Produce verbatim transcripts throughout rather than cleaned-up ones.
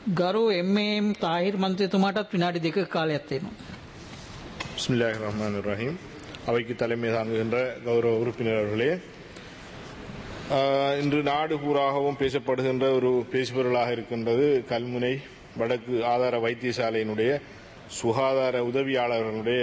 ගරු එම්.ඒ.එම්. තාහිර් මන්ත්‍රීතුමාටත් විනාඩි දෙකක කාලයක් තියෙනවා. பிஸ்மில்லாஹிர் ரஹ்மானிர் ரஹீம். அவைக்கு தலைமை தாங்குகின்ற கௌரவ உறுப்பினர்களே, இன்று நாடு பூராகவும் பேசப்படுகின்ற ஒரு பேசுபொருளாக இருக்கின்றது கல்முனை வடக்கு ஆதார வைத்தியசாலையினுடைய சுகாதார உதவியாளர்களுடைய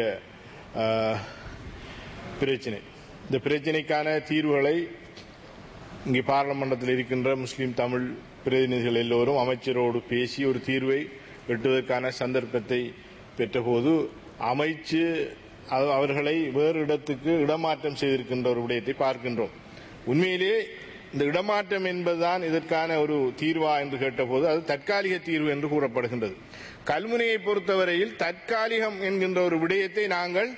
பிரச்சினை. இந்த பிரச்சினைக்கான தீர்வுகளை இங்கே பாராளுமன்றத்தில் இருக்கின்ற முஸ்லீம் தமிழ் பிரதிநிதிகள் எல்லோரும் அமைச்சரோடு பேசி ஒரு தீர்வை எட்டுவதற்கான சந்தர்ப்பத்தை பெற்றபோது அமைச்சு அவர்களை வேறு இடத்துக்கு இடமாற்றம் செய்திருக்கின்ற ஒரு விடயத்தை பார்க்கின்றோம். உண்மையிலே இந்த இடமாற்றம் என்பதுதான் இதற்கான ஒரு தீர்வா என்று கேட்டபோது அது தற்காலிக தீர்வு என்று கூறப்படுகின்றது. கல்முனையை பொறுத்தவரையில் தற்காலிகம் என்கின்ற ஒரு விடயத்தை நாங்கள்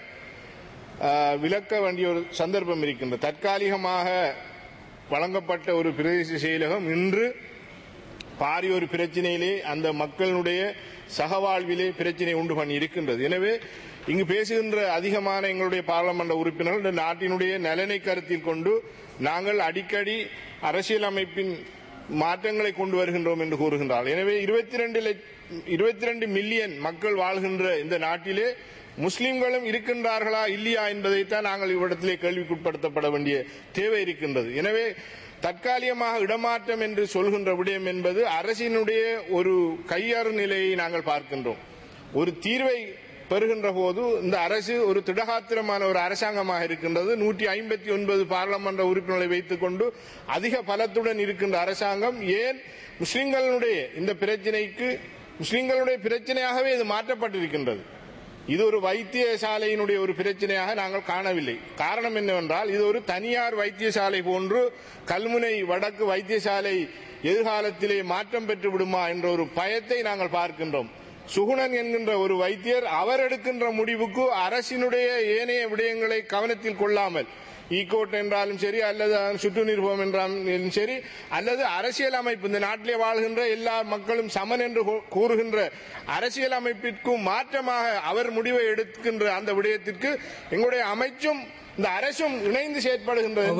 விளக்க வேண்டிய ஒரு சந்தர்ப்பம் இருக்கின்றது. தற்காலிகமாக வழங்கப்பட்ட ஒரு பிரதேச செயலகம் இன்று பாரிய ஒரு பிரச்சனையிலே அந்த மக்களுடைய சகவாழ்விலே பிரச்சனை உண்டு பண்ணி இருக்கின்றது. எனவே இங்கு பேசுகின்ற அதிகமான எங்களுடைய பாராளுமன்ற உறுப்பினர்கள் இந்த நாட்டினுடைய நலனை கருத்தில் கொண்டு நாங்கள் அடிக்கடி அரசியல் அமைப்பின் மாற்றங்களை கொண்டு வருகின்றோம் என்று கூறுகின்றார்கள். எனவே இருபத்தி ரெண்டு இருபத்தி ரெண்டு மில்லியன் மக்கள் வாழ்கின்ற இந்த நாட்டிலே முஸ்லிம்களும் இருக்கின்றார்களா இல்லையா என்பதைத்தான் நாங்கள் இவ்விடத்திலே கேள்விக்குட்படுத்தப்பட வேண்டிய தேவை இருக்கின்றது. எனவே தற்காலிகமாக இடமாற்றம் என்று சொல்கின்ற விடயம் என்பது அரசினுடைய ஒரு கையாறு நிலையை நாங்கள் பார்க்கின்றோம். ஒரு தீர்வை பெறுகின்ற போது இந்த அரசு ஒரு திடகாத்திரமான ஒரு அரசாங்கமாக இருக்கின்றது. நூற்றி ஐம்பத்தி ஒன்பது பாராளுமன்ற உறுப்பினர்களை வைத்துக் கொண்டு அதிக பலத்துடன் இருக்கின்ற அரசாங்கம் ஏன் முஸ்லிம்களுடைய இந்த பிரச்சனைக்கு முஸ்லிம்களுடைய பிரச்சனையாகவே இது மாற்றப்பட்டிருக்கின்றது. இது ஒரு வைத்தியசாலையினுடைய ஒரு பிரச்சனையாக நாங்கள் காணவில்லை. காரணம் என்னவென்றால் இது ஒரு தனியார் வைத்தியசாலை போன்று கல்முனை வடக்கு வைத்தியசாலை எதிர்காலத்திலே மாற்றம் பெற்று விடுமா என்ற ஒரு பயத்தை நாங்கள் பார்க்கின்றோம். சுகுணன் என்கின்ற ஒரு வைத்தியர் அவர் எடுக்கின்ற முடிவுக்கு அரசினுடைய ஏனைய விடயங்களை கவனத்தில் கொள்ளாமல் ஈகோட் என்றாலும் சரி அல்லது சுற்று நிர்வாகம் என்றாலும் சரி அல்லது அரசியல் அமைப்பு இந்த நாட்டிலே வாழ்கின்ற எல்லா மக்களும் சமன் என்று கூறுகின்ற அரசியல் அமைப்பிற்கும் மாற்றமாக அவர் முடிவை எடுக்கின்ற அந்த விடயத்திற்கு எங்களுடைய அமைச்சும் இந்த அரசும் இணைந்து செயற்படுகின்றது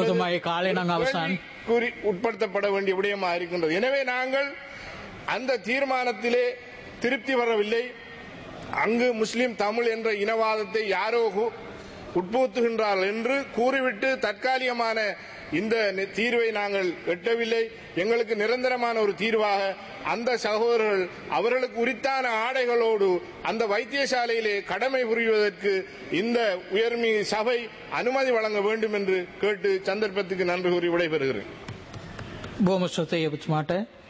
கூறி உட்படுத்தப்பட வேண்டிய விடயமாக இருக்கின்றது. எனவே நாங்கள் அந்த தீர்மானத்திலே திருப்தி வரவில்லை. அங்கு முஸ்லிம் தமிழ் என்ற இனவாதத்தை யாரோ உட்புகுத்துகின்றார்கள் என்று கூறிவிட்டு தற்காலிகமான இந்த தீர்வை நாங்கள் எட்டவில்லை. எங்களுக்கு நிரந்தரமான ஒரு தீர்வாக அந்த சகோதரர்கள் அவர்களுக்கு உரித்தான ஆடைகளோடு அந்த வைத்தியசாலையிலே கடமை புரிவதற்கு இந்த உயர்மி சபை அனுமதி வழங்க வேண்டும் என்று கேட்டு சந்தர்ப்பத்துக்கு நன்றி கூறி விடைபெறுகிறேன்.